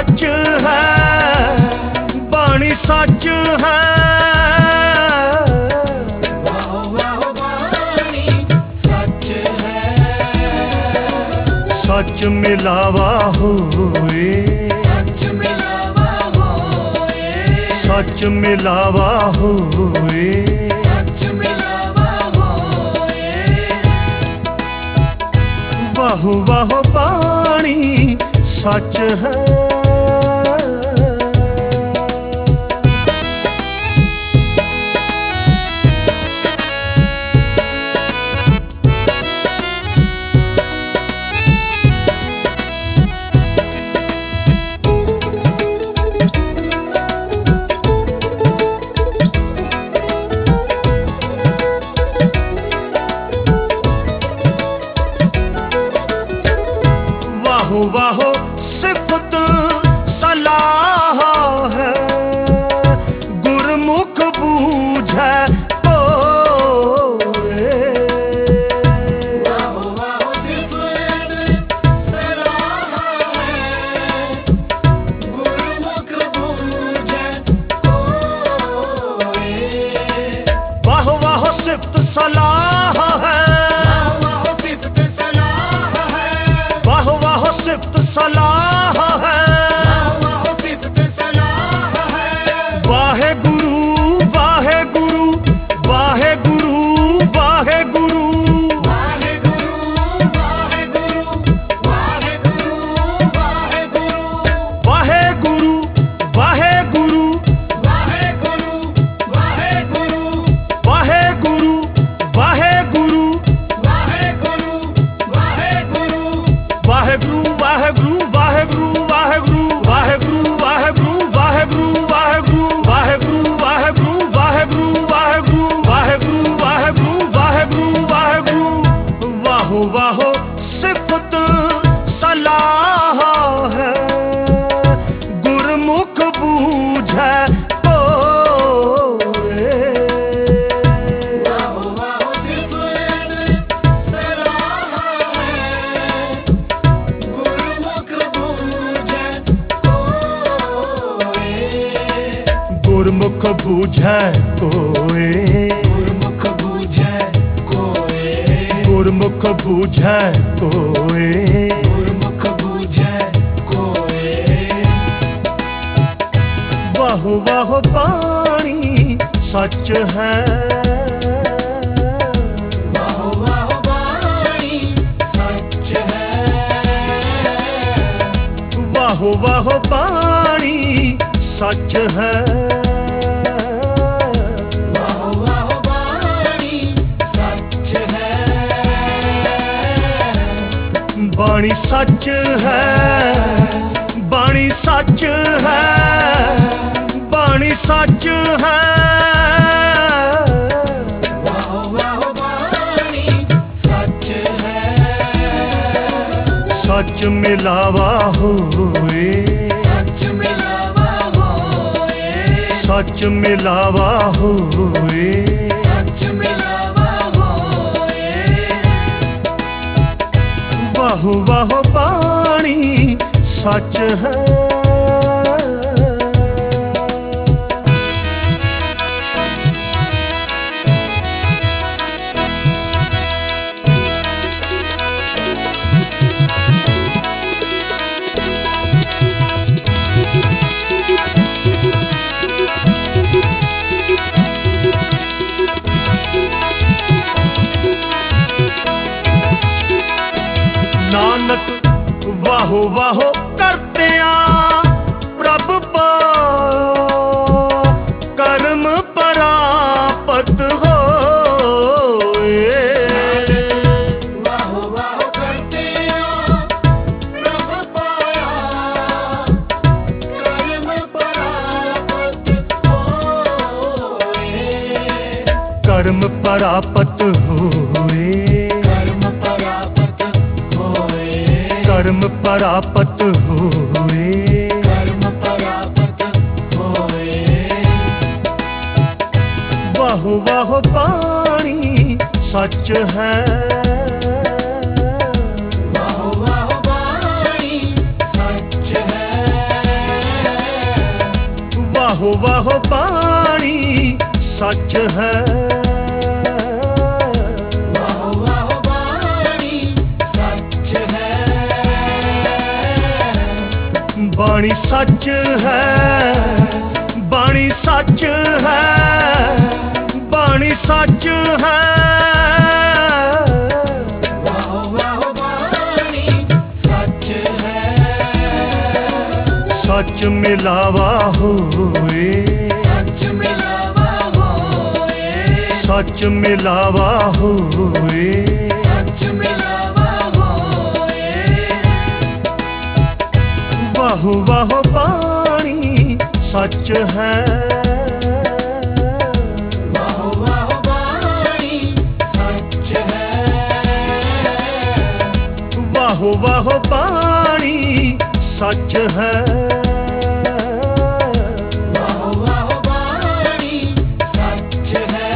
सच है, बाणी सच है। वाहो वाहो बाणी सच है, सच मिलावा होए, सच मिलावा होए, सच मिलावा होए। सच मिलावा होए। वाहो वाहो बाणी सच है। वाहो वाहो सिफत सलाह है, गुरमुख बूझै कोए। वाहो वाहो सिफत सलाह है, गुरमुख बूझै कोए। वाहो वाहो सिफत सलाह है, वाहो सिफत सलाह है, वाहो वाहो सिफत सलाह है। वाहो सिफत सलाह है। वाहे गुरु वाहे गुरु, वाहे गुरु वाहे गुरु, वाहे गुरु वाहे गुरु, वाहे गुरु वाहे गुरु, वाहे गुरु वाहे गुरु, वाहे गुरु वाहे गुरु, वाहे गुरु वाहे गुरु, वाहे गुरु वाहे गुरु, वाहे गुरु वाहे गुरु, वाहे गुरु वाहे गुरु, वाहे गुरु वाहे गुरु, वाहे गुरु वाहे गुरु, वाहे गुरु वाहे गुरु, वाहे गुरु वाहे गुरु, वाहे गुरु वाहे गुरु, वाहे गुरु वाहे गुरु। वाहो वाहो सिफत सलाह है, गुरमुख बूझै कोए। वाहो वाहो सिफत सलाह है, गुरमुख बूझै कोए। गुरमुख बूझै कोए, गुरमुख बूझै कोए, गुरमुख बूझै कोए। गुरमुख बूझै कोए। वाहो वाहो बाणी सच है, वाहो वाहो बाणी सच है, वाहो वाहो बाणी सच है। वाहो वाहो बाणी सच है, बाणी सच है, बाणी सच है, बाणी सच है। वाहो वाहो बाणी सच है, सच मिलावा होए, सच मिलावा होए, सच मिलावा होए। सच मिलावा होए। वाहो वाहो बाणी सच है। नानक वाहो वाहो करतिया प्रभ पाओ, कर्म परापत होए। वाहो वाहो करते प्रभ पाया, कर्म परापत होए। कर्म परापत होए, कर्म परापत होए, कर्म परापत होए। कर्म परापत होए। वाहो वाहो बाणी सच है, वाहो वाहो बाणी सच है, वाहो वाहो पानी सच है, वाहो वाहो बाणी सच है, बाणी सच है, बाणी सच है, बाणी सच है। वाहो वाहो बाणी सच है, सच मिलावा होए, सच मिलावा होए, सच मिलावा होए, सच मिलावा होए। वाहो वाहो पानी सच है, वाहो वाहो बाणी सच है, वाहो वाहो पानी सच है, वाहो वाहो बाणी सच है,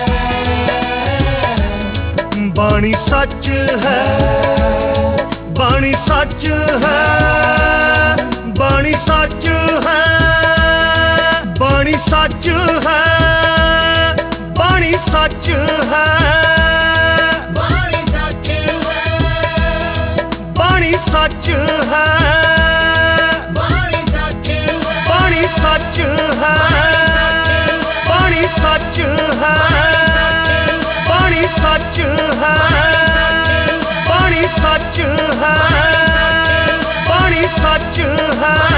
बाणी सच है, बाणी सच है, बाणी सच है, बाणी सच है, बाणी सच है, बाणी सच है, बाणी सच है, बाणी सच है, बाणी सच है, बाणी सच है, बाणी सच है, बाणी सच है, बाणी सच है।